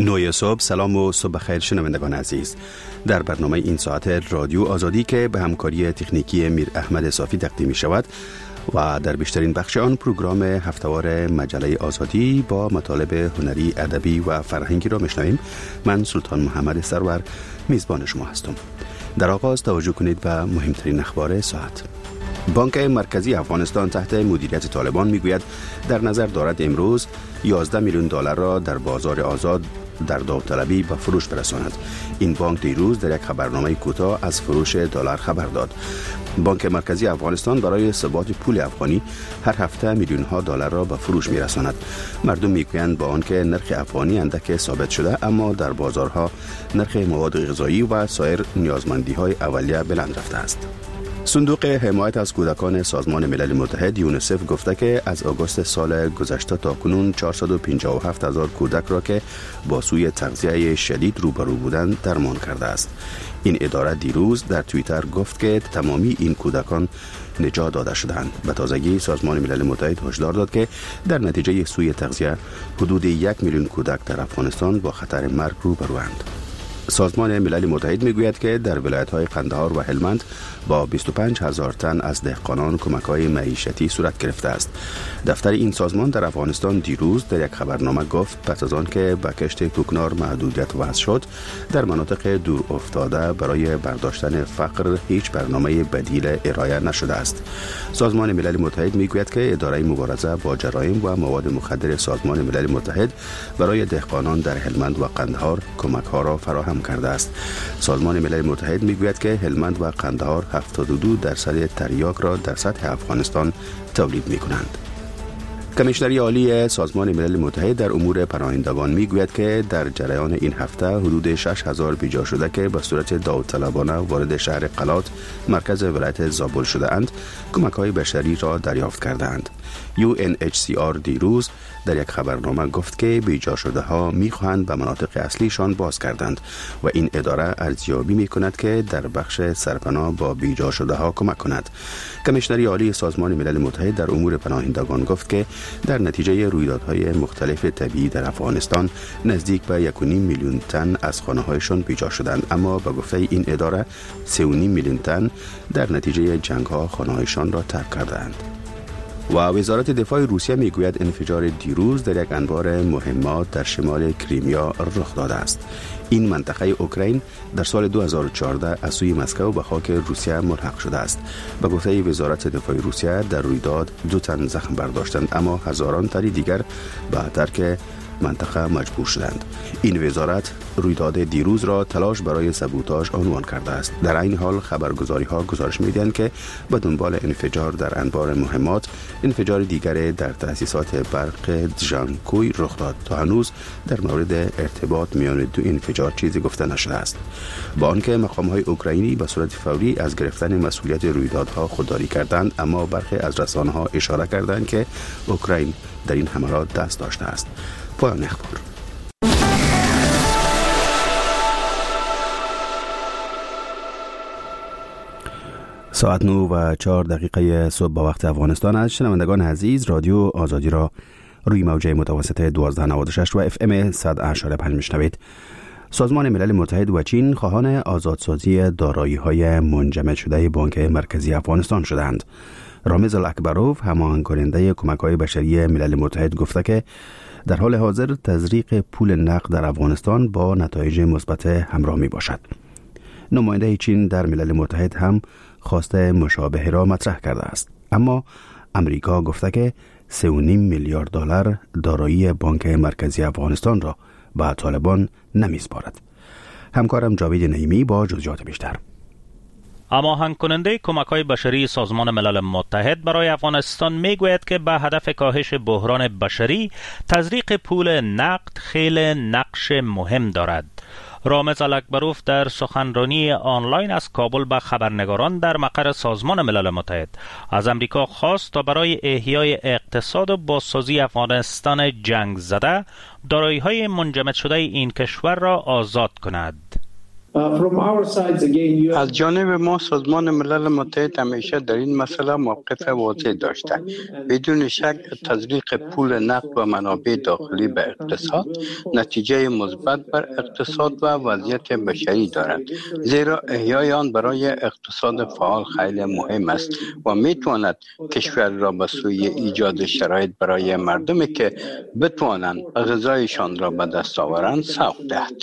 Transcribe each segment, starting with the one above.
نوی صبح، سلام و صبح خیر شنوندگان عزیز. در برنامه این ساعت رادیو آزادی که به همکاری تکنیکی میر احمد صافی تقدیم می شود و در بیشترین بخش آن پروگرام هفتهوار مجله آزادی با مطالب هنری، ادبی و فرهنگی را میشنویم. من سلطان محمد سرور میزبان شما هستم. در آغاز توجه کنید به مهمترین اخبار ساعت. بانک مرکزی افغانستان تحت مدیریت طالبان میگوید در نظر دارد امروز 11 میلیون دلار را در بازار آزاد در داوطلبی به فروش برساند. این بانک دیروز در یک خبرنامه کوتاه از فروش دلار خبر داد. بانک مرکزی افغانستان برای ثبات پول افغانی هر هفته میلیون ها دلار را به فروش میرساند. مردم میگویند با آنکه نرخ افغانی اندک ثابت شده، اما در بازارها نرخ مواد غذایی و سایر نیازمندی های اولیه بلند رفته است. صندوق حمایت از کودکان سازمان ملل متحد یونیسف گفته که از آگوست سال گذشته تا کنون 457,000 کودک را که با سوء تغذیه شدید روبرو بودند درمان کرده است. این اداره دیروز در توییتر گفت که تمامی این کودکان نجات داده شدند. به تازگی سازمان ملل متحد هشدار داد که در نتیجه سوء تغذیه حدود 1 میلیون کودک در افغانستان با خطر مرگ روبروند. سازمان ملل متحد میگوید که در ولایت‌های قندهار و هلمند با 25,000 تن از دهقانان کمک‌های معیشتی صورت گرفته است. دفتر این سازمان در افغانستان دیروز در یک خبرنامه گفت پس از آن که به کشت کوکنار محدودیت وضع شد، در مناطق دور افتاده برای برداشتن فقر هیچ برنامه بدیل ارائه نشده است. سازمان ملل متحد میگوید که اداره مبارزه با جرایم و مواد مخدر سازمان ملل متحد برای دهقانان در هلمند و قندهار کمک‌ها را فراهم کرده است. سازمان ملل متحد میگوید که هلمند و قندهار 72% تریاک را در سطح افغانستان تولید میکنند. کمیشنری عالی سازمان ملل متحد در امور پناهندگان میگوید که در جریان این هفته حدود 6,000 بیجا شده که به صورت داوطلبانه وارد شهر قلات مرکز ولایت زابل شده اند کمک‌های بشری را دریافت کردند. UNHCR دیروز در یک خبرنامه گفت که بیجا شده ها میخواهند به مناطق اصلیشان باز کردند و این اداره ارزیابی میکند که در بخش سرپناه با بیجا شده ها کمک کند. کمیشنری عالی سازمان ملل متحد در امور پناهندگان گفت که در نتیجه رویدادهای مختلف طبیعی در افغانستان نزدیک به 1.5 میلیون تن از خانه‌هایشان بیجا شدند، اما به گفته این اداره 3.5 میلیون تن در نتیجه جنگ‌ها خانه‌هایشان را ترک کردند. و وزارت دفاع روسیه میگوید انفجار دیروز در یک انبار مهمات در شمال کریمیا رخ داده است. این منطقه اوکراین در سال 2014 از سوی مسکو به خاک روسیه ملحق شده است. به گفته وزارت دفاع روسیه در رویداد 2 تن زخم برداشتند، اما هزاران تن دیگر به ترک منطقه مجبور شدند. این وزارت رویداد دیروز را تلاش برای سبوتاژ عنوان کرده است. در این حال خبرگزاری‌ها گزارش می‌دهند که به دنبال انفجار در انبار مهمات، انفجار دیگر در تأسیسات برق دژانکوی رخ داد. تا هنوز در مورد ارتباط میان دو انفجار چیزی گفته نشده است. با آنکه مقام‌های اوکراینی به صورت فوری از گرفتن مسئولیت رویدادها خودداری کردند، اما برخی از رسانه‌ها اشاره کردند که اوکراین در این حملات دست داشته است. پایان اخبار. ساعت 9:04 صبح با وقت افغانستان است. شنوندگان عزیز، رادیو آزادی را روی موجه متوسط 1296 و FM 100.5 میشنوید. سازمان ملل متحد و چین خواهان آزادسازی دارایی‌های منجمد شده بانک مرکزی افغانستان شدند. رامز الاکبروف، هماهنگ کننده کمک‌های بشری ملل متحد، گفته که در حال حاضر تزریق پول نقد در افغانستان با نتایج مثبت همراه می باشد. نماینده چین در ملل متحد هم خواست مشابه را مطرح کرده است، اما امریکا گفته که 3.5 میلیارد دلار دارایی بانک مرکزی افغانستان را به طالبان نمی‌سپارد. همکارم جاوید نعیمی با جزئیات بیشتر. هماهنگ کننده کمک‌های بشری سازمان ملل متحد برای افغانستان میگوید که به هدف کاهش بحران بشری تزریق پول نقد خیلی نقش مهم دارد. رامز الاکبروف در سخنرانی آنلاین از کابل به خبرنگاران در مقر سازمان ملل متحد از امریکا خواست تا برای احیای اقتصاد و بازسازی افغانستان جنگ زده دارایی‌های منجمد شده این کشور را آزاد کند. از جانب ما سازمان ملل متحد همیشه در این مسئله موقف واضح داشته. بدون شک تزریق پول نقد و منابع داخلی به اقتصاد نتیجه مثبت بر اقتصاد و وضعیت بشری دارد، زیرا احیای آن برای اقتصاد فعال خیلی مهم است و میتواند کشور را به سوی ایجاد شرایط برای مردمی که بتوانند غذایشان را به دست آورند سوق دهد.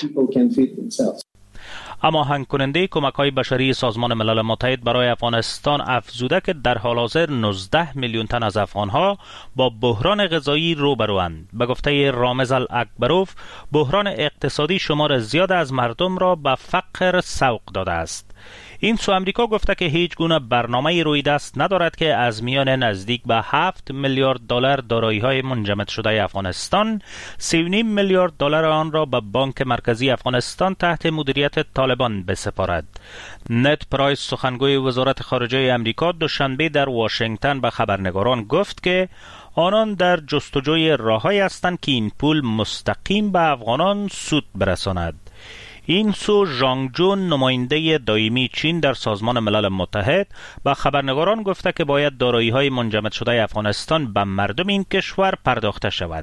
اما هماهنگ کننده کمک‌های بشری سازمان ملل متحد برای افغانستان افزوده که در حال حاضر 19 میلیون تن از افغان‌ها با بحران غذایی روبروند. به گفته رامز الاکبروف، بحران اقتصادی شمار زیاد از مردم را به فقر سوق داده است. این سو امریکا گفته که هیچ گونه برنامه روی دست ندارد که از میان نزدیک به 7 میلیارد دلار دارایی‌های منجمد شده افغانستان 3.5 میلیارد دلار آن را به بانک مرکزی افغانستان تحت مدیریت طالبان بسپارد. نت پرایس سخنگوی وزارت خارجه امریکا دوشنبه در واشنگتن به خبرنگاران گفت که آنان در جستجوی راه‌هایی هستند که این پول مستقیم به افغانان سود برساند. این سو ژانگ جون، نماینده دائمی چین در سازمان ملل متحد، با خبرنگاران گفته که باید دارایی‌های منجمد شده افغانستان به مردم این کشور پرداخته شود.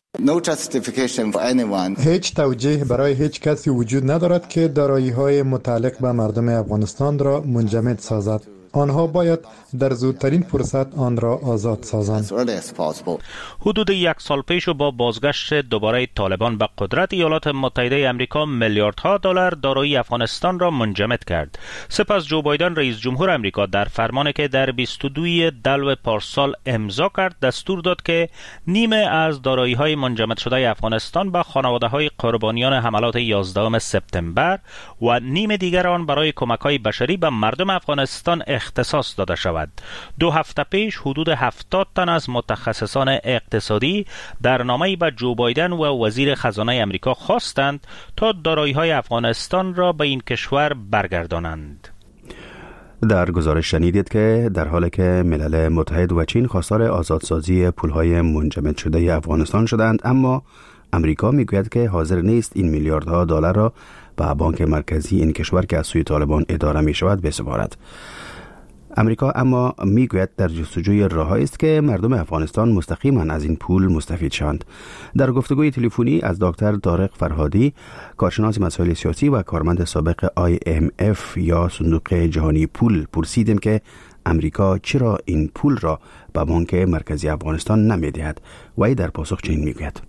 هیچ توجیه برای هیچ کسی وجود ندارد که دارایی‌های متعلق به مردم افغانستان را منجمد سازد. آنها باید در زودترین فرصت آن را آزاد سازند. حدود 1 سال پیش با بازگشت دوباره طالبان به قدرت، ایالات متحده آمریکا میلیاردها دلار دارایی افغانستان را منجمد کرد. سپس جو بایدن رئیس جمهور آمریکا در فرمانی که در 22 دلو پارسال امضا کرد دستور داد که نیمه از دارایی‌های منجمد شده افغانستان به خانواده‌های قربانیان حملات 11 سپتامبر و نیم دیگر آن برای کمک‌های بشری به مردم افغانستان اختصاص داده شود. 2 هفته پیش حدود 70 تن از متخصصان اقتصادی در نامه‌ای به جو بایدن و وزیر خزانه آمریکا خواستند تا دارایی‌های افغانستان را به این کشور برگردانند. در گزارش شنیدید که در حالی که ملل متحد و چین خواستار آزادسازی پول‌های منجمد شده افغانستان شدند، اما امریکا میگوید که حاضر نیست این میلیاردها دلار را به بانک مرکزی این کشور که از سوی طالبان اداره می شود بسپارد. امریکا اما میگوید در جستجوی راه‌هایی است که مردم افغانستان مستقیما از این پول مستفید شوند. در گفتگوی تلفنی از دکتر طارق فرهادی، کارشناس مسائل سیاسی و کارمند سابق IMF یا صندوق جهانی پول، پرسیدیم که امریکا چرا این پول را به بانک مرکزی افغانستان نمی‌دهد و ای در پاسخ چنین میگوید: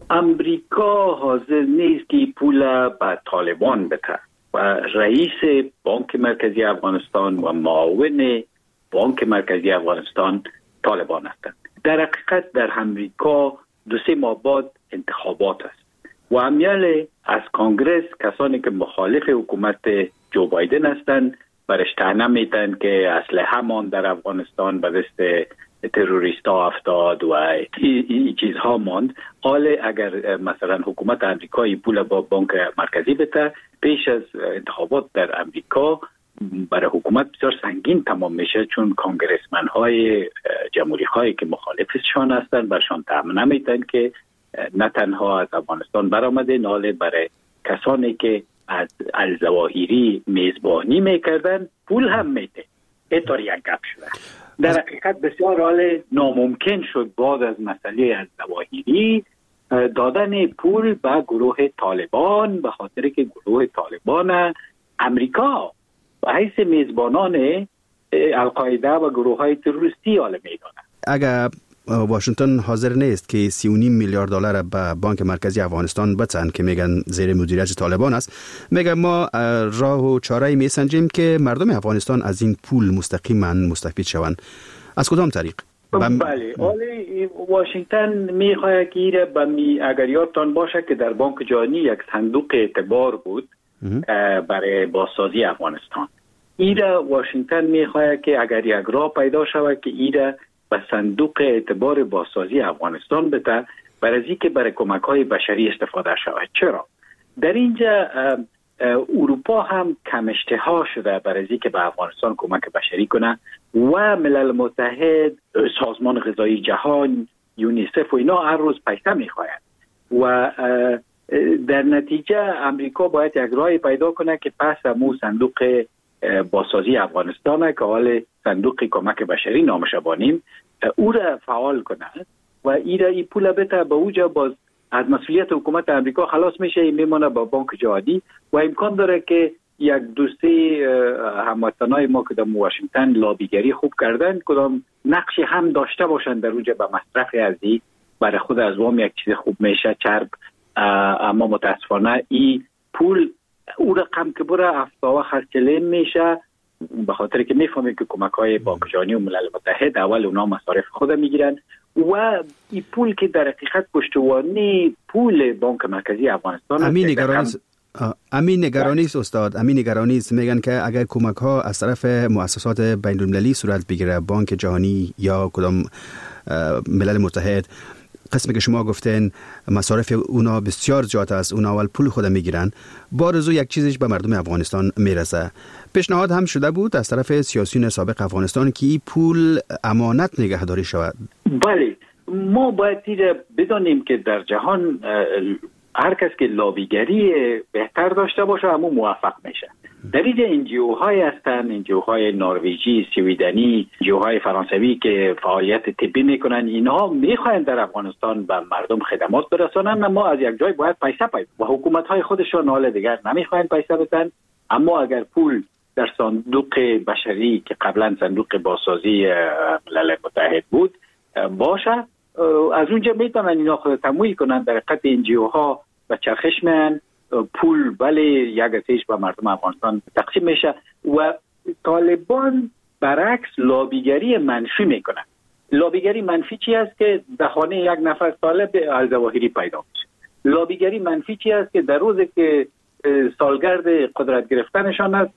امریکا حاضر نیست که پول به طالبان بده و رئیس بانک مرکزی افغانستان و معاون بانک مرکزی افغانستان طالبان هستند. در حقیقت در امریکا 2-3 ماه بعد انتخابات است و امیال از کانگرس کسانی که مخالف حکومت جو بایدن هستند برش طعنه میدن که اسلحه مان در افغانستان به دست تروریست ها افتاد و این چیزها ماند. حال اگر مثلا حکومت امریکایی پول با بانک مرکزی بده، پیش از انتخابات در امریکا برای حکومت بسیار سنگین تمام میشه، چون کانگرسمن های جمهوری هایی که مخالفشان هستند برشان طعنه میدن که نه تنها از افغانستان برآمده، ناله برای کسانی که از الظواهری میزبانی میکردن پول هم میده. اینطور یک گپ شده. در حقیقت بسیار حال ناممکن شد بعد از مسئله الظواهری دادن پول به گروه طالبان، به خاطر که گروه طالبان امریکا و حیث میزبانان القاعده و گروه های تروریستی حال میدانند. اگر واشنگتن حاضر نیست که 3.5 میلیارد دلار به بانک مرکزی افغانستان بتن که میگن زیر مدیریت طالبان است، میگن ما راه و چاره‌ای میسنجیم که مردم افغانستان از این پول مستقیما مستفید شوند. از کدام طریق؟ بله، ولی واشنگتن میخواد که ایره اگر یادتان باشه که در بانک جهانی یک صندوق اعتبار بود برای بازسازی افغانستان. ایره واشنگتن میخواد که اگر یک راه پیدا شود که ایره به صندوق اعتبار بازسازی افغانستان بده، برای اینکه برای کمک‌های بشری استفاده شود. چرا؟ در اینجا اروپا هم کم اشتها شده برای اینکه به افغانستان کمک بشری کنه و ملل متحد، سازمان غذایی جهان، یونیسف و اینا هر روز پیسه میخواهند و در نتیجه امریکا باید یک راه پیدا کنه که پس امو صندوق بازسازی افغانستان که حال صندوق کمک بشری نامش بانیم او را فعال کنه و این پول بده به اوجا باز از مسئولیت حکومت امریکا خلاص میشه، میمونه با بانک جهادی و امکان داره که یک دوستی هموطنای ما که در واشنگتن لابیگری خوب کردن کدام نقشی هم داشته باشند در اوجا به مصرف ازی برای خود از وام یک چیز خوب میشه چرب. اما متاسفانه این پول او رقم که بره افتاوه خرچلین میشه به خاطر که میفهمیم که کمک های بانک جهانی و ملل متحد اول اونا مصارف خود میگیرن و این پول که در حقیقت پشتوانه پول بانک مرکزی افغانستان امین نگرانی است استاد، امین نگرانی است. میگن که اگر کمک ها از طرف مؤسسات بین المللی صورت بگیره، بانک جهانی یا کدام ملل متحد، قسمی که شما گفتین مصارف اونا بسیار زیاد است، اونا اول پول خود میگیرن، بارزو یک چیزش به مردم افغانستان میرسه. پیشنهاد هم شده بود از طرف سیاسیون سابق افغانستان که این پول امانت نگهداری شود. بله، ما باید بدانیم که در جهان هر کس که لابیگری بهتر داشته باشه همون موفق میشه. در اینجا انجیو های هستن، انجیو های نروژی، سویدنی، انجیو های فرانسوی که فعالیت طبی میکنن، اینها میخواین در افغانستان به مردم خدمات برسانن، اما از یک جای باید پیسه پیدا و حکومت های خودشون حال دیگر نمیخواین پیسه بدن. اما اگر پول در صندوق بشری که قبلا صندوق بازسازی ملل متحد بود باشه، از اونجا میتونن اینا خود تمویل کنن. در حقیقت انجیو ها و چرخش میان پول بله یک اتیش به مردم افغانستان تقسیم میشه و طالبان برعکس لابیگری منفی میکنن. لابیگری منفی چی است که در خانه یک نفر طالب الظواهری پیدا میشه. لابیگری منفی چی است که در روزی که سالگرد قدرت گرفتنشان است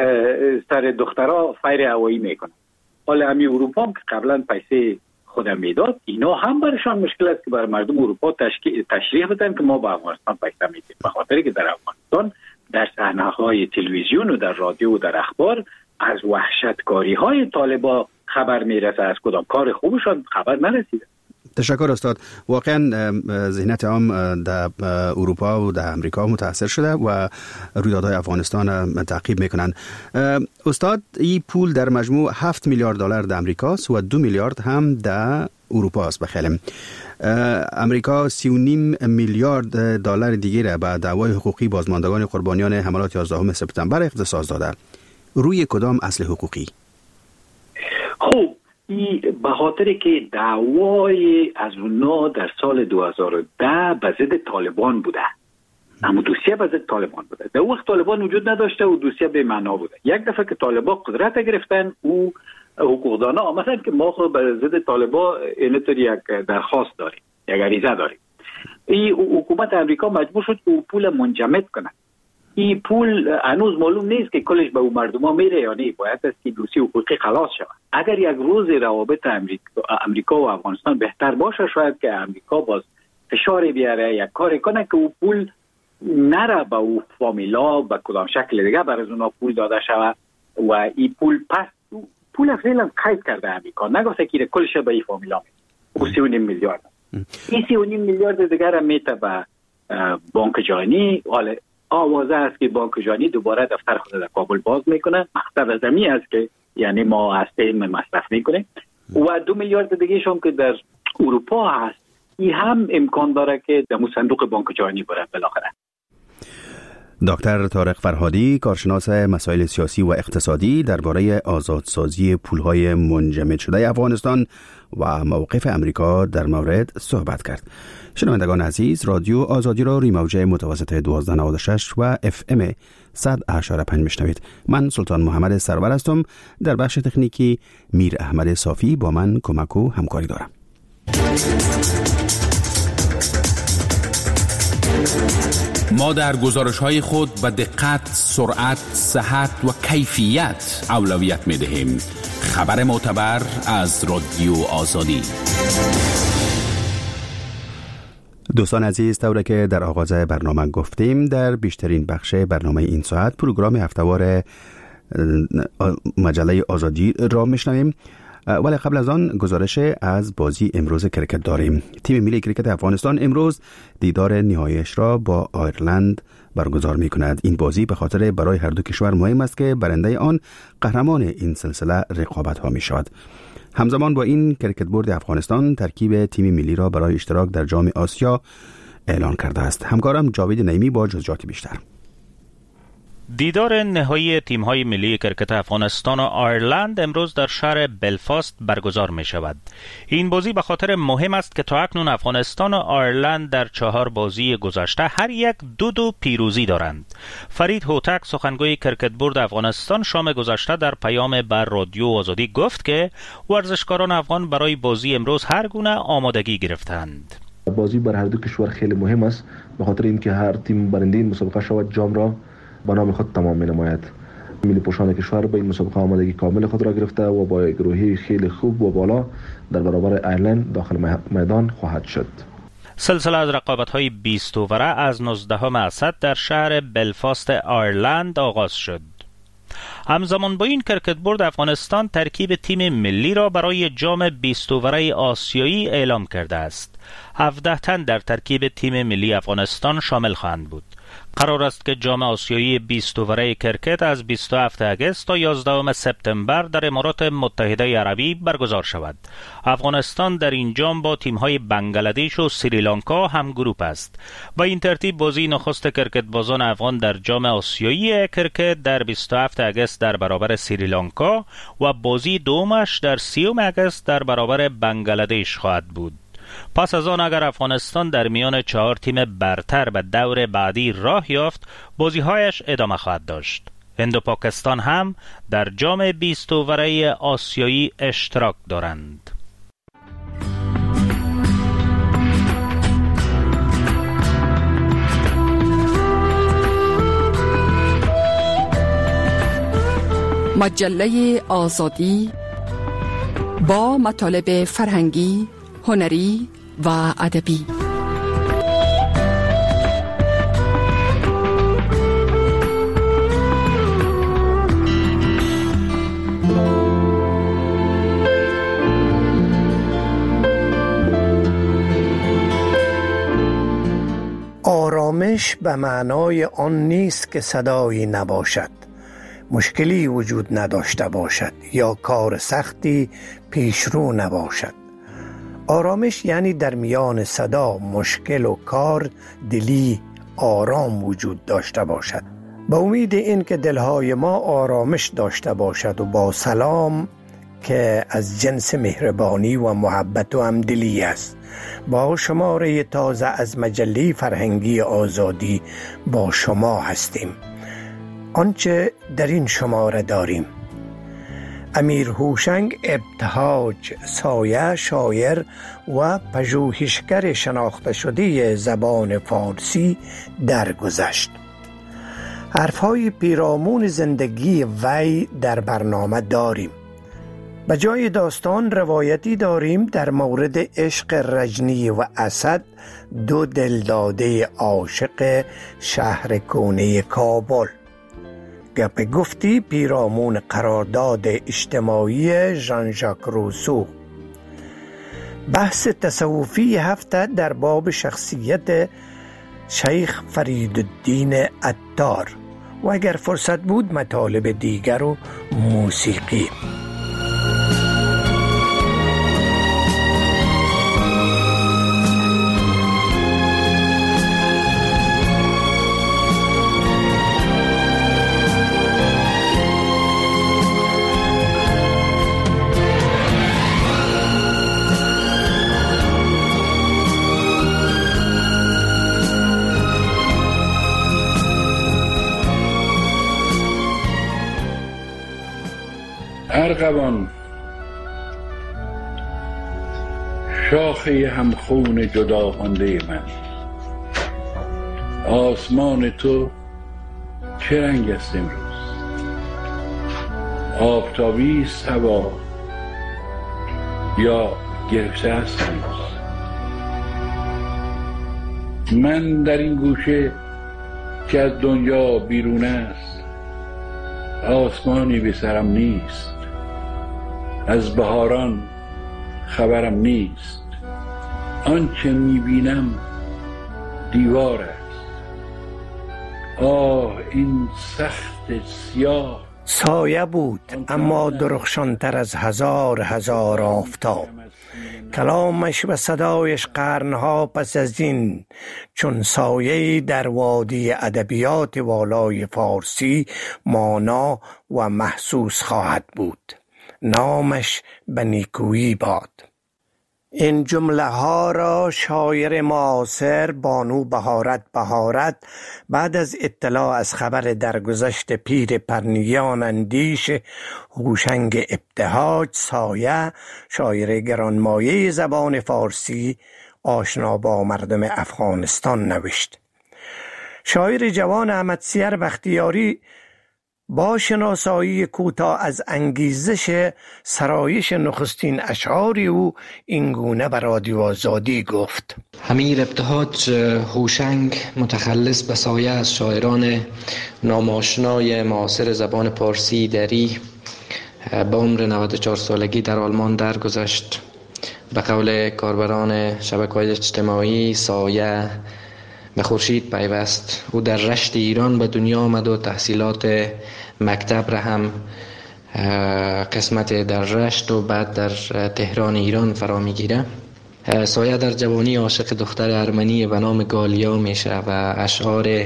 سر دخترها فیر هوایی میکنن. حالا همین اروپا هم که قبلا پیسه خودم میداد، اینا هم برشان مشکل است که برای مردم اروپا تشریح بدن که ما با افغانستان پیسه میدیم، به خاطر که در افغانستان در صحنه‌های تلویزیون و در رادیو و در اخبار از وحشتکاری‌های طالبان خبر میرسه، از کدام کار خوبشان خبر نرسیده. تشکر استاد. واقعا ذهنیت عام در اروپا و در امریکا متاثر شده و رویدادهای افغانستان تعقیب میکنن. استاد، این پول در مجموع 7 میلیارد دلار در امریکاست و 2 میلیارد هم در اروپا است. بخیلم امریکا 3.5 میلیارد دلار دیگه را به دعوای حقوقی بازماندگان قربانیان حملات 11 سپتامبر اختصاص داده. روی کدام اصل حقوقی؟ خوب، به خاطر که دعوای از اونا در سال 2010 به ضد طالبان بوده، اما دوسیه به ضد طالبان بوده. در وقت طالبان وجود نداشته و دوسیه به معنا بوده. یک دفعه که طالبان قدرت گرفتن او حقوقدانا آمدن که ما خود به ضد طالبان اینطور یک درخواست داریم، یک عریضه داریم. این حکومت امریکا مجبور شد که پول منجمد کنه. این پول هنوز معلوم نیست که کلش به مردم ها میره یا نه، باید است که دوسیه حقوقی خلاص شود. اگر یک روز روابط امریکا و افغانستان بهتر باشه، شاید که امریکا باز فشار بیاره، یک کاری کنه که او پول نره به او فامیلا به کدام شکل دیگه برای اونا پول داده شود و این پول پس پول فعلا قید کرده امریکا، نگفته که کلش به این فامیلا میره. 3.5 میلیارد. این 3.5 میلیارد دیگر میته به بانک جهانی. حالا آوازه است که بانک جهانی دوباره دفتر خود در کابل باز میکنه. مقصد از این است که یعنی ما از تیم مصرف میکنیم و 2 میلیارد دیگه شون که در اروپا هست، این هم امکان داره که در صندوق بانک جهانی بره بالاخره. دکتر طارق فرهادی، کارشناس مسائل سیاسی و اقتصادی، درباره آزادسازی پولهای منجمد شده افغانستان و موقف امریکا در مورد صحبت کرد. شنوندگان عزیز، رادیو آزادی را روی موج متوسط 1296 و FM 100.5 میشنوید. من سلطان محمد سرور هستم. در بخش تکنیکی میر احمد صافی با من کمک و همکاری دارم. ما در گزارش‌های خود به دقت، سرعت، صحت و کیفیت اولویت می‌دهیم. خبر معتبر از رادیو آزادی. دوستان عزیز، طوری که در آغاز برنامه گفتیم، در بیشترین بخش برنامه این ساعت پروگرام هفته‌وار مجله آزادی را میشنویم. ولی قبل از آن گزارش از بازی امروز کرکت داریم. تیم ملی کرکت افغانستان امروز دیدار نهاییش را با آیرلند برگزار می کند. این بازی به خاطر برای هر دو کشور مهم است که برنده آن قهرمان این سلسله رقابت ها می شود. همزمان با این کرکت بورد افغانستان ترکیب تیم ملی را برای اشتراک در جام آسیا اعلان کرده است. همکارم جاوید نعیمی با جزئیات بیشتر. دیدار نهایی تیم‌های ملی کرکت افغانستان و آیرلند امروز در شهر بلفاست برگزار می شود. این بازی به خاطر مهم است که تا اکنون افغانستان و آیرلند در 4 بازی گذشته هر یک دو پیروزی دارند. فرید هوتک سخنگوی کرکت بورد افغانستان شام گذشته در پیام بر رادیو آزادی گفت که ورزشکاران افغان برای بازی امروز هر گونه آمادگی گرفتند. بازی بر هر دو کشور خیلی مهم است به خاطر اینکه هر تیم برنده این مسابقه شود جام را با نام خود تمام می نماید. ملی پوشان کشور به این مسابقه آمادگی کامل خود را گرفته و با گروهی خیلی خوب و بالا در برابر آیرلند داخل میدان خواهد شد. سلسله از رقابت‌های 20 اووره از 19 اسد در شهر بلفاست آیرلند آغاز شد. همزمان با این کرکت بورد افغانستان ترکیب تیم ملی را برای جام 20 اووره آسیایی اعلام کرده است. 17 تن در ترکیب تیم ملی افغانستان شامل خواهند بود. قرار است که جام آسیایی 20 اووره کرکت از 27 اگست تا 11 سپتامبر در امارات متحده عربی برگزار شود. افغانستان در این جام با تیم‌های بنگلادش و سریلانکا هم گروپ است. با این ترتیب بازی نخست کرکت بازان افغان در جام آسیایی کرکت در 27 اگست در برابر سریلانکا و بازی دومش در 30 اگست در برابر بنگلادش خواهد بود. پس از آن اگر افغانستان در میان 4 تیم برتر به دور بعدی راه یافت، بازی‌هایش ادامه خواهد داشت. هند و پاکستان هم در جام 20 اووره آسیایی اشتراک دارند. مجله آزادی با مطالب فرهنگی، هنری و ادبی. آرامش به معنای آن نیست که صدایی نباشد، مشکلی وجود نداشته باشد یا کار سختی پیشرو نباشد. آرامش یعنی در میان صدا، مشکل و کار دلی آرام وجود داشته باشد. با امید این که دلهای ما آرامش داشته باشد و با سلام که از جنس مهربانی و محبت و همدلی است. با شماره تازه از مجله فرهنگی آزادی با شما هستیم. آنچه در این شماره داریم: امیر هوشنگ ابتهاج سایه شاعر و پژوهشگر شناخته شده زبان فارسی درگذشت. حرفهای پیرامون زندگی وی در برنامه داریم. به جای داستان روایتی داریم در مورد عشق رجنی و اسد، 2 دلداده عاشق شهر کونه کابل. گپ گفتی پیرامون قرارداد اجتماعی ژان ژاک روسو. بحث تصوفی هفته در باب شخصیت شیخ فریدالدین عطار و اگر فرصت بود مطالب دیگر و موسیقی. ارغوان شاخه همخون جدا مانده من، آسمان تو چه رنگ است امروز؟ آفتابی است هوا یا گرفته است هنوز؟ من در این گوشه که از دنیا بیرون است، آسمانی به سرم نیست. از بهاران خبرم نیست. آنچه میبینم دیوار است. آه این سخت سیاه. سایه بود اما درخشانتر از هزار آفتاب. کلامش و صدایش قرنها پس از این چون سایه در وادی ادبیات والای فارسی مانا و محسوس خواهد بود. نامش به نیکویی باد. این جمله ها را شاعر معاصر بانو بهارت بعد از اطلاع از خبر درگذشت پیر پرنیان اندیش هوشنگ ابتهاج سایه، شاعر گرانمایه زبان فارسی آشنا با مردم افغانستان نوشت. شاعر جوان احمد سیر بختیاری با شناسایی کوتاه از انگیزش سرایش نخستین اشعار او اینگونه به رادیو آزادی گفت: امیر ابتهاج هوشنگ متخلص به سایه از شاعران ناماشنای معاصر زبان پارسی دری به عمر 94 سالگی در آلمان درگذشت. به قول کاربران شبکه‌های اجتماعی سایه به خورشید پیوست. او در رشت ایران به دنیا آمد و تحصیلات مکتب را هم قسمت در رشت و بعد در تهران ایران فرا میگیره. سایه در جوانی عاشق دختر ارمنی به نام گالیا میشه و اشعار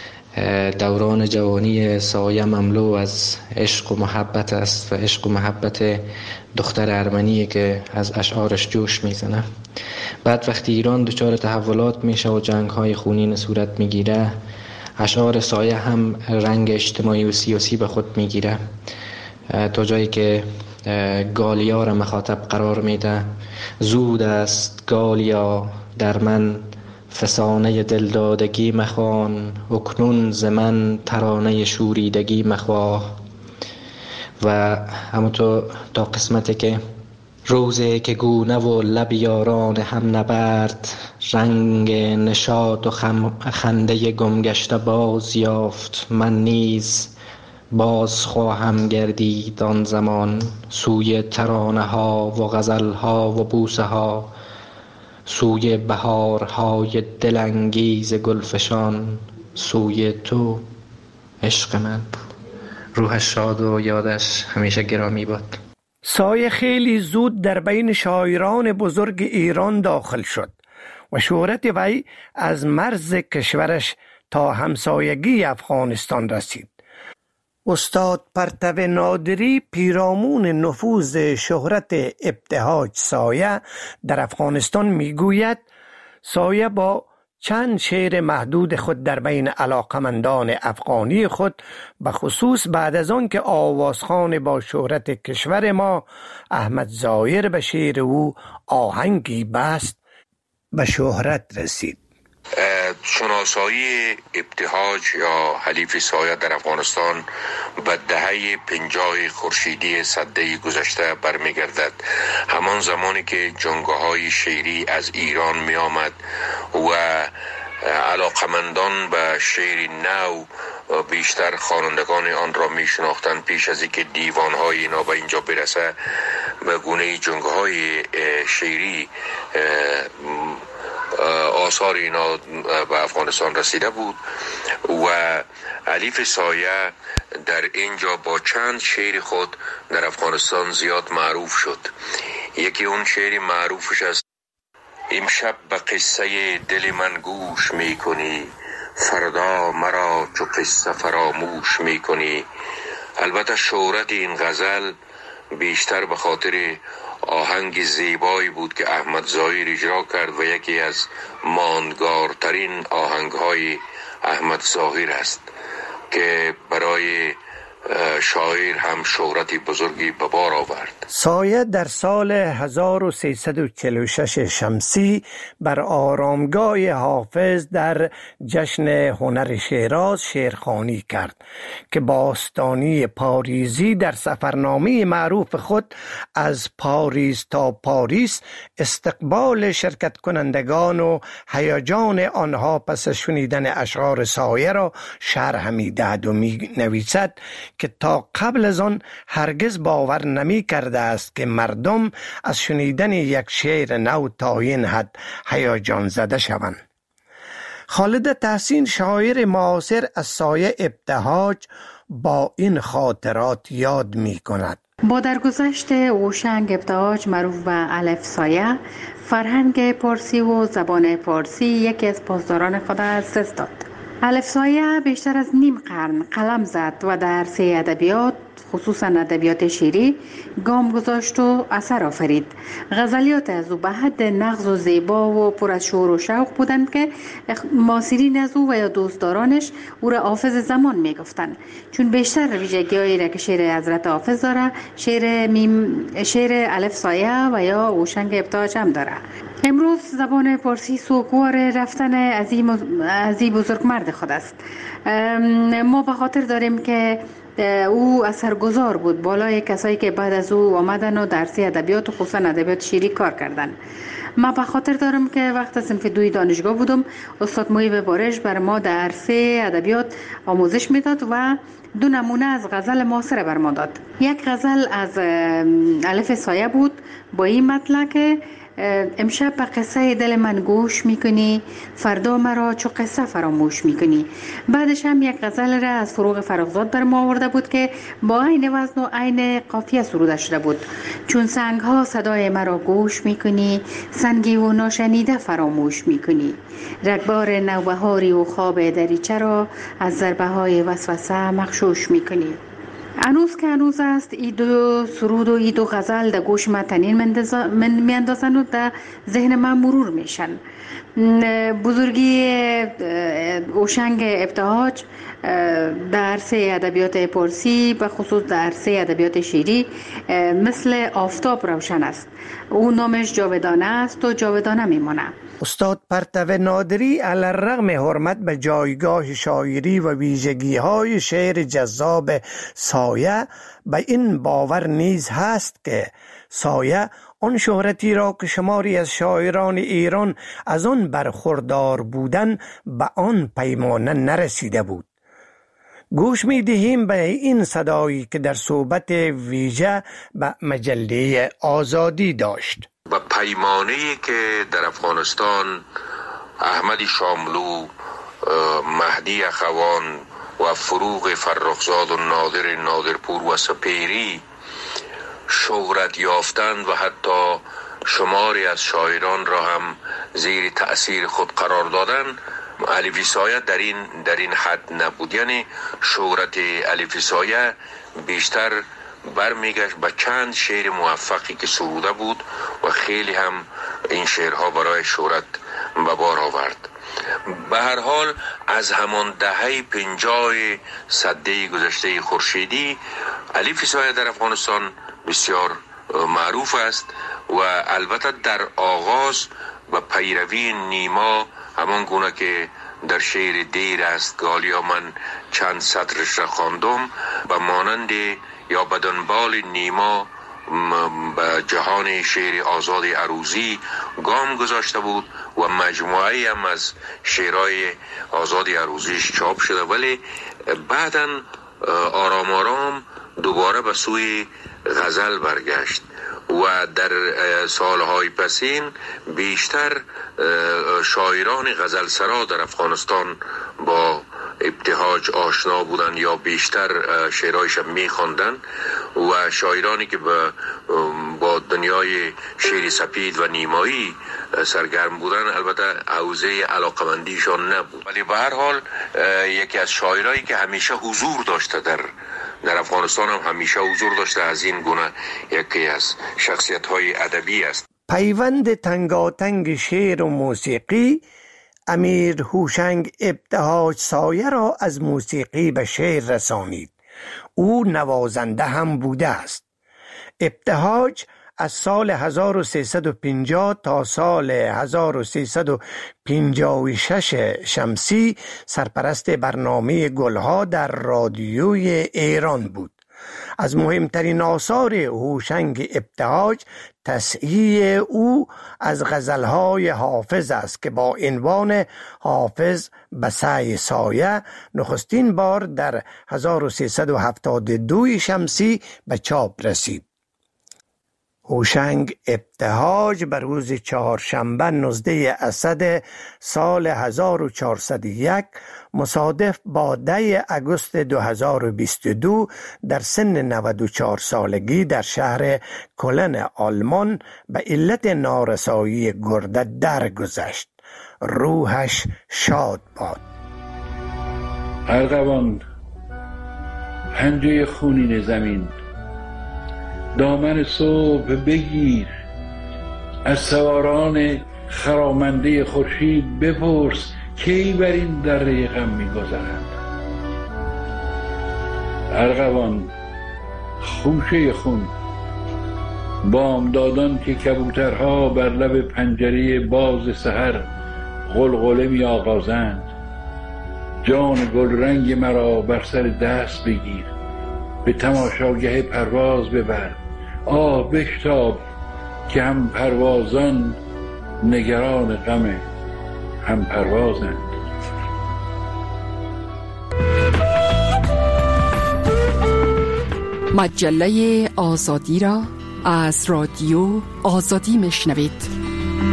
دوران جوانی سایه مملو از عشق و محبت است و عشق و محبت دختر ارمنی که از اشعارش جوش میزنه. بعد وقتی ایران دچار تحولات میشه و جنگ‌های خونین صورت میگیره، اشعار سایه هم رنگ اجتماعی و سیاسی به خود میگیره، تا جایی که گالیا را مخاطب قرار میده. زود است گالیا در من فسانه دلدادگی مخوان، اکنون ز من ترانه شوریدگی مخواه. و همونطور تا قسمتی که روزه که گونه و لب یاران هم نبرد، رنگ نشاط و خنده گمگشته باز یافت. من نیز باز خواهم گردید آن زمان، سوی ترانه ها و غزل ها و بوسه ها، سوی بهارهای دلانگیز گلفشان، سوی تو عشق من. روحش شاد و یادش همیشه گرامی باد. سایه خیلی زود در بین شاعران بزرگ ایران داخل شد و شهرت وی از مرز کشورش تا همسایگی افغانستان رسید. استاد پرتو نادری پیرامون نفوذ شهرت ابتهاج سایه در افغانستان میگوید سایه با چند شعر محدود خود در بین علاقمندان افغانی خود به خصوص بعد از آن که آوازخوان با شهرت کشور ما احمد ظاهر به شعر او آهنگی بست به شهرت رسید. شناسایی ابتهاج یا حلیف سایه در افغانستان به دهه 50 خورشیدی سده گذشته برمیگردد. همان زمانی که جنگاه‌های شعری از ایران می آمد و علاقمندان به شعر نو بیشتر خوانندگان آن را می شناختند. پیش از اینکه دیوان‌های اینا به اینجا برسه، به گونه جنگاه‌های شعری آثار اینا به افغانستان رسیده بود و حلیف سایه در اینجا با چند شعر خود در افغانستان زیاد معروف شد. یکی اون شعر معروفش است: امشب به قصه دل من گوش میکنی، فردا مرا چو قصه فراموش میکنی. البته شهرت این غزل بیشتر به خاطر آهنگ زیبایی بود که احمد ظاهر اجرا کرد و یکی از ماندگارترین آهنگ‌های احمد ظاهر است که برای شاعر هم شهرتی بزرگی به بار آورد. سایه در سال 1346 شمسی بر آرامگاه حافظ در جشن هنر شیراز شعرخوانی کرد که باستانی پاریزی در سفرنامه معروف خود از پاریس تا پاریس استقبال شرکت کنندگان و هیجان آنها پس از شنیدن اشعار سایه را شرح می دهد و می نویسد که تا قبل از آن هرگز باور نمی کرده است که مردم از شنیدن یک شعر نو تا این حد هیجان زده شوند. خالد تحسین شاعر معاصر از سایه ابتهاج با این خاطرات یاد می کند. با درگذشت هوشنگ ابتهاج معروف به الف سایه، فرهنگ پارسی و زبان پارسی یکی از پاسداران خود از دست داد. الف سایه بیشتر از نیم قرن قلم زد و در عرصه ادبیات، خصوصا ادبیات شعری، گام گذاشت و اثر آفرید. غزلیات از او به حد نغز و زیبا و پر از شور و شوق بودند که معاصرین از او و یا دوستدارانش او را حافظ زمان می گفتند، چون بیشتر ویژگی‌هایی را که شعر حضرت حافظ داره شعر الف سایه و یا هوشنگ ابتهاج هم داره. امروز زبان پارسی سوگوار رفتن ازی بزرگمرد خود است. ما به خاطر داریم که او اثرگذار بود بالای کسایی که بعد از او آمدن و درسی ادبیات و خصوصا ادبیات شعری کار کردن. ما به خاطر دارم که وقت صنف 2 دانشگاه بودم، استاد محیب بارش بر ما در عرصه ادبیات آموزش میداد و 2 نمونه از غزل معاصر بر ما داد. یک غزل از الف سایه بود با این مطلع که امشب به قصه دل من گوش میکنی، فردا مرا چو قصه فراموش میکنی. بعدش هم یک غزل را از فروغ فرخزاد بر ما آورده بود که با عین وزن و عین قافیه سروده شده بود. چون سنگ ها صدای مرا گوش میکنی، سنگی و ناشنیده فراموش میکنی. رگبار نوبهاری و خواب دریچه را از ضربه های وسوسه مغشوش میکنی. هنوز که هنوز است ای 2 سرود و ای 2 غزل در گوش من تنین میاندازن و در ذهن من مرور میشن. بزرگی هوشنگ ابتهاج در عرصه ادبیات پارسی به خصوص در عرصه ادبیات شعری مثل آفتاب روشن است. او نامش جاودانه است و جاودانه میمانه. استاد پرتو نادری علی الرغم حرمت به جایگاه شاعری و ویژگی‌های شعر جذاب سایه، به این باور نیز هست که سایه آن شهرتی را که شماری از شاعران ایران از آن برخوردار بودن به آن پیمانه نرسیده بود. گوش می دهیم به این صدایی که در صحبت ویژه به مجله آزادی داشت. و پیمانه‌ای که در افغانستان احمد شاملو، مهدی اخوان و فروغ فرخزاد و نادرپور و سپیری شهرت یافتند و حتی شماری از شاعران را هم زیر تأثیر خود قرار دادند، الف سایه در این حد نبود. یعنی شهرت الف سایه بیشتر برمیگشت به چند شعر موفقی که سروده بود و خیلی هم این شعرها برای شهرت به بار آورد. به هر حال از همان دهه 50 سده گذشته خورشیدی الف سایه در افغانستان بسیار معروف است و البته در آغاز و پیروی نیما، همان گونه که در شعر دیر است گالیا من چند سطرش را خواندم، به مانند یا به دنبال نیما به جهان شعر آزاد عروضی گام گذاشته بود و مجموعه هم از شعرهای آزاد عروضیش چاپ شده، ولی بعداً آرام آرام دوباره به سوی غزل برگشت و در سالهای پسین بیشتر شاعران غزلسرا در افغانستان با ابتهاج آشنا بودن یا بیشتر شعرهایش میخواندن و شاعرانی که با دنیای شعر سپید و نیمایی سرگرم بودن البته حوزه علاقمندیشان نبود، ولی به هر حال یکی از شاعرایی که همیشه حضور داشته در افغانستان هم همیشه حضور داشته از این گونه یکی از شخصیت‌های ادبی است. پیوند تنگاتنگ شعر و موسیقی امیر هوشنگ ابتهاج سایه را از موسیقی به شعر رسانید. او نوازنده هم بوده است. ابتهاج از سال 1350 تا سال 1356 شمسی سرپرست برنامه گلها در رادیوی ایران بود. از مهمترین آثار هوشنگ ابتهاج تصحیح او از غزلهای حافظ است که با عنوان حافظ به سعی سایه نخستین بار در 1372 شمسی به چاپ رسید. هوشنگ ابتهاج بر روز چهارشنبه 19 اسد سال 1401 مصادف با 10 اگست 2022 در سن 94 سالگی در شهر کلن آلمان به علت نارسایی گرده درگذشت. روحش شاد باد. ارغوان، پنجه خونین زمین، دامن صبح بگیر، از سواران خرامنده خورشید بپرس کی بر این دره غم می‌گذرند. ارغوان، خوشه خون، بامدادان که کبوترها بر لب پنجره باز سحر غلغله می‌آغازند، جان گلرنگ مرا بر سر دست بگیر، به تماشاگه پرواز ببر. آه بشتاب که هم پروازان نگران غم هم پروازند. مجله آزادی را از رادیو آزادی میشنوید.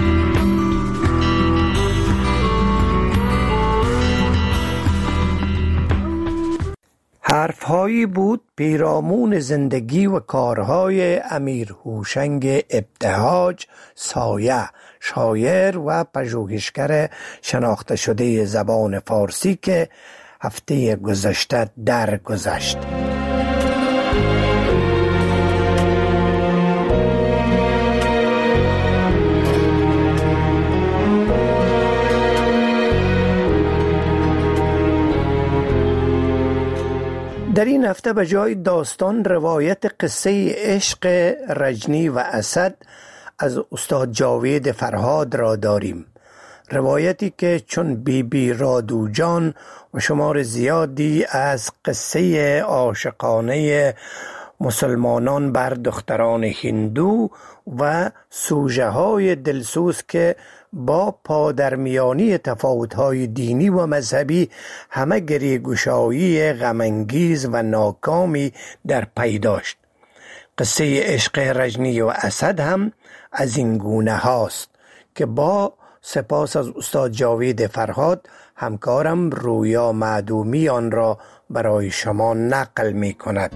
حرفهایی بود پیرامون زندگی و کارهای امیر هوشنگ ابتهاج سایه، شاعر و پژوهشگر شناخته شده زبان فارسی که هفته گذشته درگذشت. در این هفته به جای داستان روایت قصه عشق رجنی و اسد از استاد جاوید فرهاد را داریم. روایتی که چون بی رادو جان و شمار زیادی از قصه عاشقانه مسلمانان بر دختران هندو و سوژه های دلسوز که با پادرمیانی تفاوت‌های دینی و مذهبی همه گریه‌گشایی غم‌انگیز و ناکامی در پی داشت. قصه عشق رجنی و اسد هم از این گونه هاست که با سپاس از استاد جاوید فرهاد همکارم رویا معدومی آن را برای شما نقل می کند.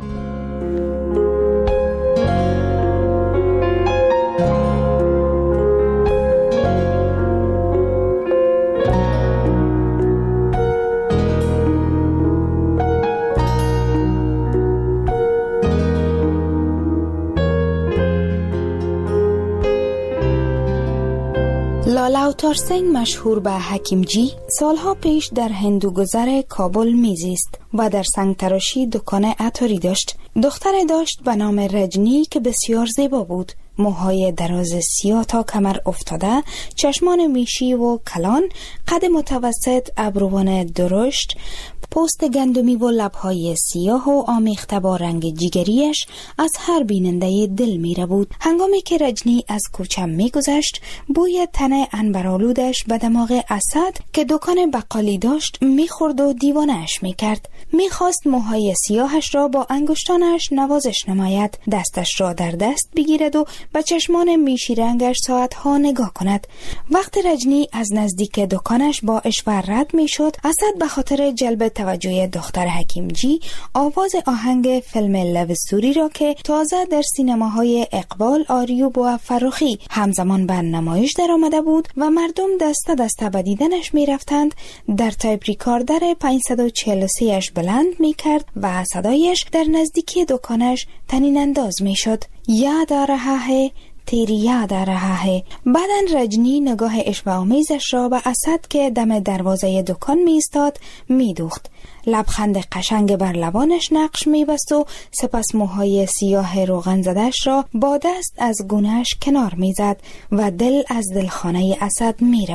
لالا اوتارسنگ مشهور به حکیمجی سالها پیش در هندوگذر کابل میزیست و در سنگ تراشی دکان عطاری داشت. دختر داشت به نام رجنی که بسیار زیبا بود. موهای دراز سیاه تا کمر افتاده، چشمان میشی و کلان، قد متوسط، ابروان درشت، پوست گندمی و لبهای سیاه و آمیخته با رنگ جیگریش از هر بیننده دل میره بود. هنگامی که رجنی از کوچه میگذشت بوی تن عنبرآلودش به دماغ اسد که دکان بقالی داشت میخورد و دیوانه‌اش میکرد. میخواست موهای سیاهش را با انگشتانش نوازش نماید، دستش را در دست بگیرد و به چشمان میشی رنگش ساعتها نگاه کند. وقت رجنی از نزدیک دکانش با اشوه رد میشد، اسد به خاطر جلب توجه دختر حکیمجی آواز آهنگ فیلم لوستوری را که تازه در سینماهای اقبال، آریوب و فرخی همزمان به نمایش در آمده بود و مردم دسته دسته به دیدنش می رفتند، در تایپ ریکاردر 543 اش بلند می کرد و صدایش در نزدیکی دکانش طنین انداز می شد. یاد آ رها ہے تیری یاد آ رها ہے. بعدن رجنی نگاه اشوه‌آمیزش را به اسد که دم دروازه دکان می ایستاد می دوخت. لبخند قشنگ بر لبانش نقش می بست و سپس موهای سیاه روغن زدش را با دست از گونهش کنار می زد و دل از دلخانه اسد می رو بود.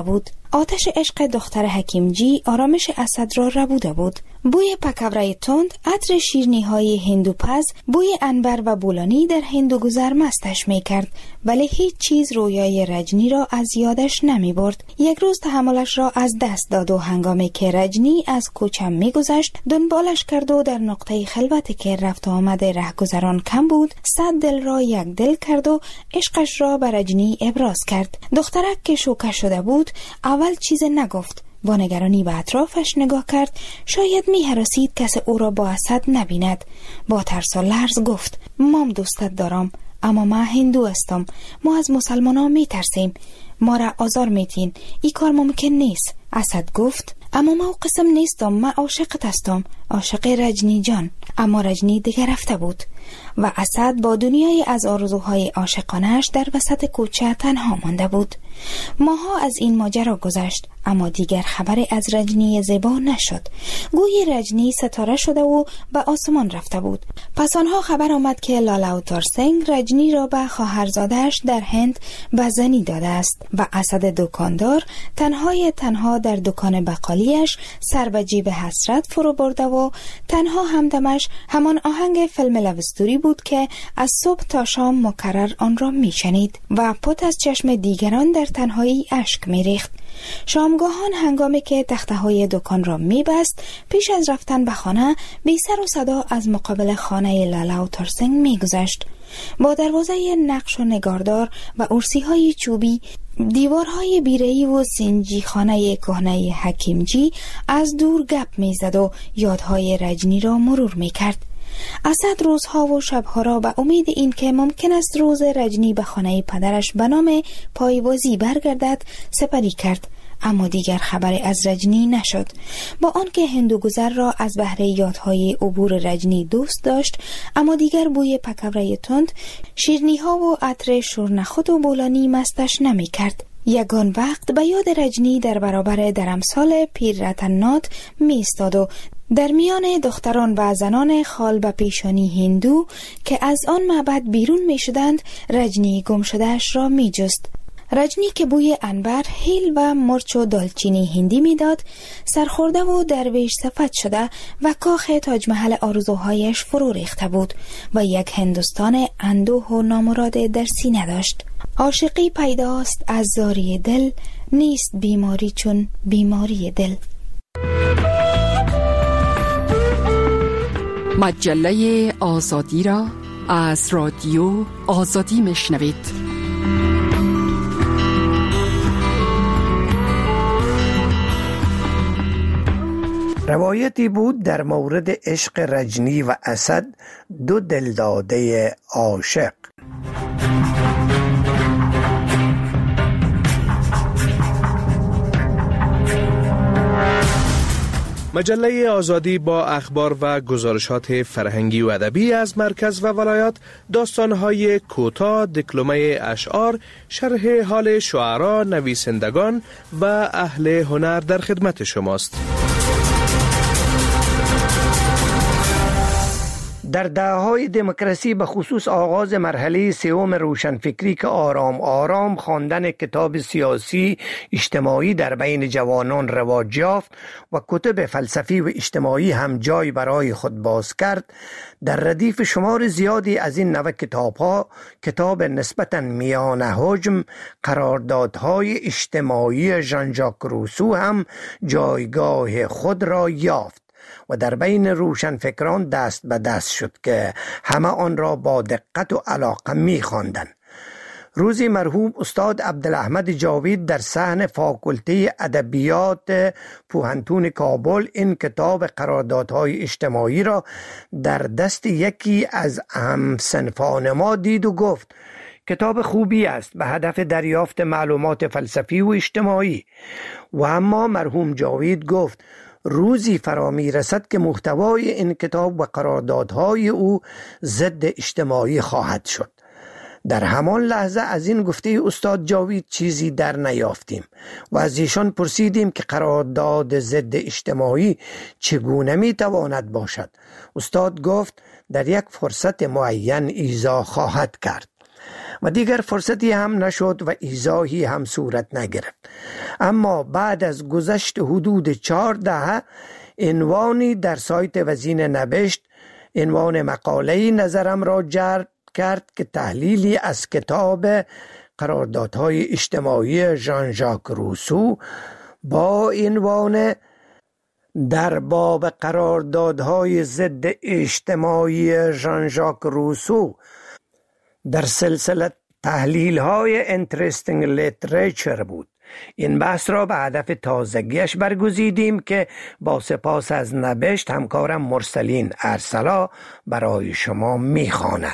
آتش عشق دختر حکیمجی آرامش اسد را ربوده بود. بوی پکوره تند، عطر شیرینی های هندوپز، بوی عنبر و بولانی در هندوگذر مستش می کرد، ولی هیچ چیز رویای رجنی را از یادش نمی برد. یک روز تحملش را از دست داد و هنگامی که رجنی از کوچه می گذشت دنبالش کرد و در نقطه خلوتی که رفت آمده رهگذران کم بود 100 دل را یک دل کرد و عشقش را به رجنی ابراز کرد. دخترک که شوکه شده بود اول چیز نگفت، با نگرانی به اطرافش نگاه کرد، شاید می هراسید کسی او را با اسد نبیند. با ترس و لرز گفت مام دوستت دارم، اما ما هندو هستم، ما از مسلمانان می ترسیم، ما را آزار میتین، این کار ممکن نیست. اسد گفت اما ما قسم نیستم، ما عاشقت هستم، عاشق رجنی جان. اما رجنی دیگر رفته بود و اسد با دنیای از آرزوهای عاشقانش در وسط کوچه تنها مانده بود. ماها از این ماجرا گذشت، اما دیگر خبری از رجنی زیبا نشد. گویی رجنی ستاره شده و به آسمان رفته بود. پس آنها خبر آمد که لالا اوتار سنگ رجنی را به خواهرزادش در هند به زنی داده است و اسد دکاندار تنها در دکان بقالیش سر به جیب حسرت فرو برده و تنها همدمش همان آهنگ فیلم لوستوری بود که از صبح تا شام مکرر آن را میشنید و پت از چشم دیگران در تنهایی اشک میریخت. شامگاهان هنگامی که تخته های دکان را میبست پیش از رفتن به خانه بی سر و صدا از مقابل خانه لالا اوتار سنگ میگذشت. با دروازه نقش و نگاردار و ارسی های چوبی، دیوارهای بیره‌ای و سنجی خانه کهنه حکیمجی از دور گپ میزد و یادهای رجنی را مرور میکرد. اسد روزها و شبها را به امید این که ممکن است روز رجنی به خانه پدرش به نام پایبازی برگردد سپری کرد، اما دیگر خبری از رجنی نشد. با آنکه هندوگذر را از بهره یادهای عبور رجنی دوست داشت، اما دیگر بوی پکوره تند، شیرنی ها و عطر شورنخود و بولانی مستش نمی کرد. یگان وقت به یاد رجنی در برابر درمسال پیر رتنات می ایستاد و در میان دختران و زنان خال به پیشانی هندو که از آن معبد بیرون می شدند رجنی گم شدهش را می جست. رجنی که بوی عنبر، هیل و مرچ و دالچینی هندی میداد، سرخورده و درویش صفت شده و کاخ تاج محل آرزوهایش فرو ریخته بود و یک هندوستان اندوه و نامراد در سینه داشت. عاشقی پیداست از زاری دل، نیست بیماری چون بیماری دل. مجله آزادی را از رادیو آزادی میشنوید. روایتی بود در مورد عشق رجنی و اسد، دو دلداده عاشق. مجله آزادی با اخبار و گزارشات فرهنگی و ادبی از مرکز و ولایات، داستان‌های کوتاه، دکلمه اشعار، شرح حال شعرا، نویسندگان و اهل هنر در خدمت شماست. در دهه‌های دموکراسی به خصوص آغاز مرحله سوم روشنفکری که آرام آرام خواندن کتاب سیاسی اجتماعی در بین جوانان رواج یافت و کتب فلسفی و اجتماعی هم جای برای خود باز کرد، در ردیف شمار زیادی از این نوع کتاب‌ها کتاب نسبتاً میان حجم قراردادهای اجتماعی ژان ژاک روسو هم جایگاه خود را یافت و در بین روشنفکران دست به دست شد که همه آن را با دقت و علاقه می خواندند. روزی مرحوم استاد عبدالاحمد جاوید در صحن فاکولته ادبیات پوهنتون کابل این کتاب قراردادهای اجتماعی را در دست یکی از همصنفان ما دید و گفت کتاب خوبی است به هدف دریافت معلومات فلسفی و اجتماعی. و اما مرحوم جاوید گفت روزی فرا می رسد که محتوای این کتاب و قراردادهای او ضد اجتماعی خواهد شد. در همان لحظه از این گفته استاد جاوید چیزی در نیافتیم و از ایشان پرسیدیم که قرارداد ضد اجتماعی چگونه می تواند باشد. استاد گفت در یک فرصت معین ایضا خواهد کرد و دیگر فرصتی هم نشد و ایضاحی هم صورت نگرفت. اما بعد از گذشت حدود 4 دهه عنوانی در سایت وزین نوشت، عنوان مقاله‌ای نظرم را جلب کرد که تحلیلی از کتاب قراردادهای اجتماعی ژان ژاک روسو با عنوان در باب قراردادهای ضد اجتماعی ژان ژاک روسو در سلسله تحلیل‌های Interesting Literature بود. این بحث را به هدف تازگیش برگزیدیم که با سپاس از نوشت همکارم مرسلین ارسلا برای شما می‌خواند.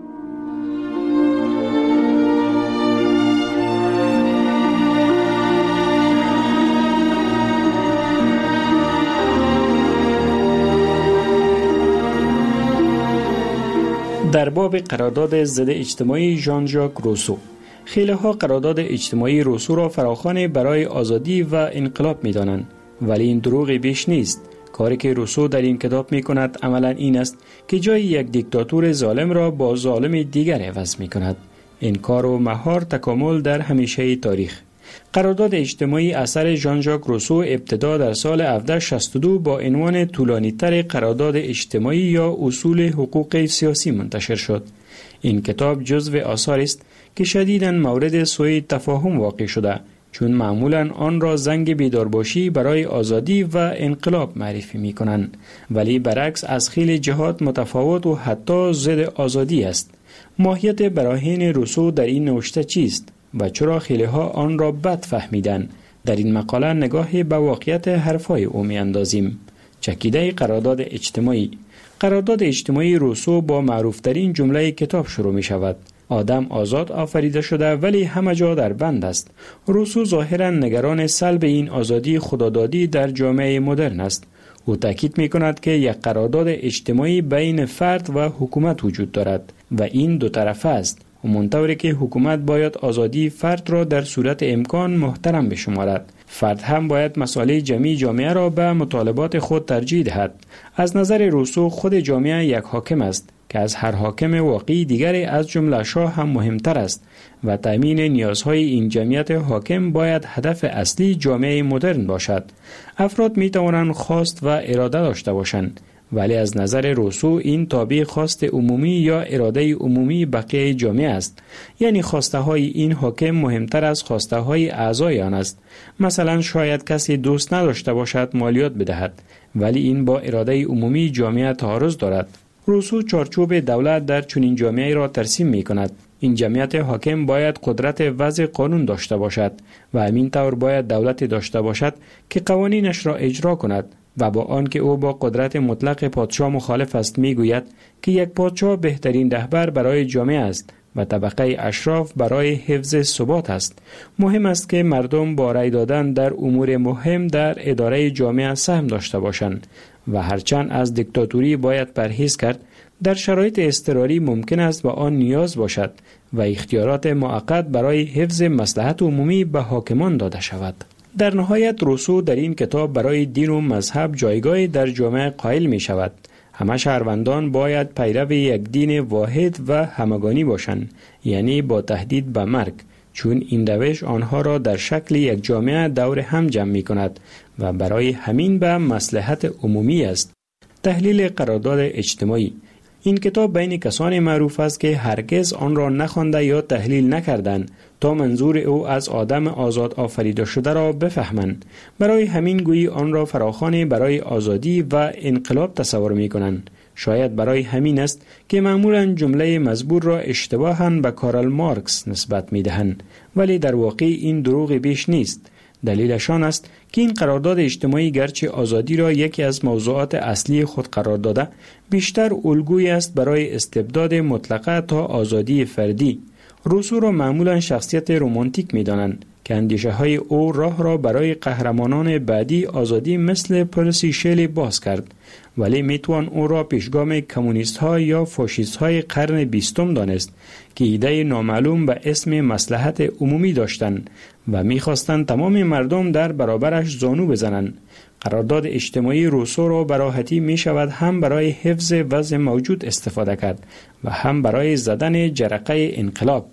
در باب قرارداد ضد اجتماعی ژان ژاک روسو، خیلی ها قرارداد اجتماعی روسو را فراخوان برای آزادی و انقلاب می دانند، ولی این دروغی بیش نیست. کاری که روسو در این کتاب می کند عملا این است که جای یک دیکتاتور ظالم را با ظالم دیگر عوض می کند. این کار و مهار تکامل در همیشه تاریخ. قرارداد اجتماعی اثر ژان ژاک روسو ابتدا در سال 1762 با عنوان طولانی‌تر قرارداد اجتماعی یا اصول حقوق سیاسی منتشر شد. این کتاب جزو آثاری است که شدیداً مورد سوء تفاهم واقع شده، چون معمولاً آن را زنگ بیدارباشی برای آزادی و انقلاب معرفی می کنند، ولی برعکس از خیلی جهات متفاوت و حتی ضد آزادی است. ماهیت براهین روسو در این نوشته چیست و چرا خیلی ها آن را بد فهمیدن؟ در این مقاله نگاهی به واقعیت حرفای او می اندازیم. چکیده قرارداد اجتماعی. قرارداد اجتماعی روسو با معروفترین جمله کتاب شروع می شود: آدم آزاد آفریده شده ولی همه جا در بند است. روسو ظاهرا نگران سلب این آزادی خدادادی در جامعه مدرن است. او تاکید می کند که یک قرارداد اجتماعی بین فرد و حکومت وجود دارد و این دو طرفه است. همانطوری که حکومت باید آزادی فرد را در صورت امکان محترم بشمارد، فرد هم باید مصالح جمعی جامعه را به مطالبات خود ترجیح دهد. از نظر روسو خود جامعه یک حاکم است که از هر حاکم واقعی دیگری از جمله شاه هم مهمتر است و تامین نیازهای این جمعیت حاکم باید هدف اصلی جامعه مدرن باشد. افراد می توانند خواست و اراده داشته باشند، ولی از نظر روسو این تابع خواست عمومی یا اراده عمومی بقیه جامعه است. یعنی خواسته های این حاکم مهمتر از خواسته های اعضای آن است. مثلا شاید کسی دوست نداشته باشد مالیات بدهد، ولی این با اراده عمومی جامعه تعارض دارد. روسو چارچوب دولت در چنین جامعه را ترسیم می کند. این جمعیت حاکم باید قدرت وضع قانون داشته باشد و همین طور باید دولت داشته باشد که قوانینش را اجرا کند و با آنکه او با قدرت مطلق پادشاه مخالف است میگوید که یک پادشاه بهترین رهبر برای جامعه است و طبقه اشراف برای حفظ ثبات است. مهم است که مردم با رأی دادن در امور مهم در اداره جامعه سهم داشته باشند و هرچند از دیکتاتوری باید پرهیز کرد، در شرایط اضطراری ممکن است به آن نیاز باشد و اختیارات موقت برای حفظ مصلحت عمومی به حاکمان داده شود. در نهایت روسو در این کتاب برای دین و مذهب جایگاهی در جامعه قائل می شود. همه شهروندان باید پیرو یک دین واحد و همگانی باشند، یعنی با تهدید به مرگ، چون این روش آنها را در شکل یک جامعه دور هم جمع می کند و برای همین به مصلحت عمومی است. تحلیل قرارداد اجتماعی. این کتاب بین کسانی معروف است که هرگز آن را نخوانده یا تحلیل نکردند تا منظور او از آدم آزاد آفریده شده را بفهمند. برای همین گویی آن را فراخوان برای آزادی و انقلاب تصور می کنند. شاید برای همین است که معمولا جمله مزبور را اشتباهاً به کارل مارکس نسبت می دهند، ولی در واقع این دروغ بیش نیست. دلیلشان است که این قرارداد اجتماعی گرچه آزادی را یکی از موضوعات اصلی خود قرار داده، بیشتر الگویی است برای استبداد مطلقه تا آزادی فردی. روسو را معمولا شخصیت رمانتیک می دانند که اندیشه های او راه را برای قهرمانان بعدی آزادی مثل پرسی شلی باز کرد، ولی می توان او را پیشگام کمونیست ها یا فاشیست های قرن 20 دانست که ایده نامعلوم به اسم مصلحت عمومی داشتند و می خواستند تمام مردم در برابرش زانو بزنند. قرارداد اجتماعی روسو را به راحتی می شود هم برای حفظ وضع موجود استفاده کرد و هم برای زدن جرقه انقلاب.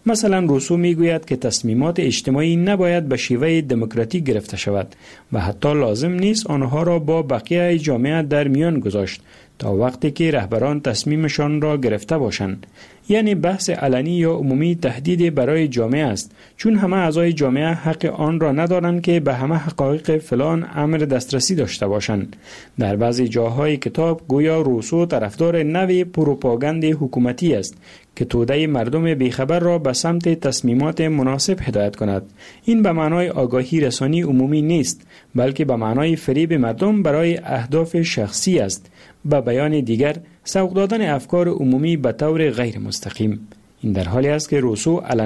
مثلا روسو میگوید که تصمیمات اجتماعی نباید به شیوه دموکراتیک گرفته شود و حتی لازم نیست آنها را با بقیه جامعه در میان گذاشت تا وقتی که رهبران تصمیمشان را گرفته باشند. یعنی بحث علنی یا عمومی تهدید برای جامعه است، چون همه اعضای جامعه حق آن را ندارند که به همه حقایق فلان امر دسترسی داشته باشند. در بعضی جاهای کتاب گویا روسو طرفدار نوع پروپاگاند حکومتی است که توده مردم بیخبر را به سمت تصمیمات مناسب هدایت کند. این به معنای آگاهی رسانی عمومی نیست، بلکه به معنای فریب مردم برای اهداف شخصی است. به بیان دیگر، سوق دادن افکار عمومی به طور غیر مستقیم. این در حالی است که روسو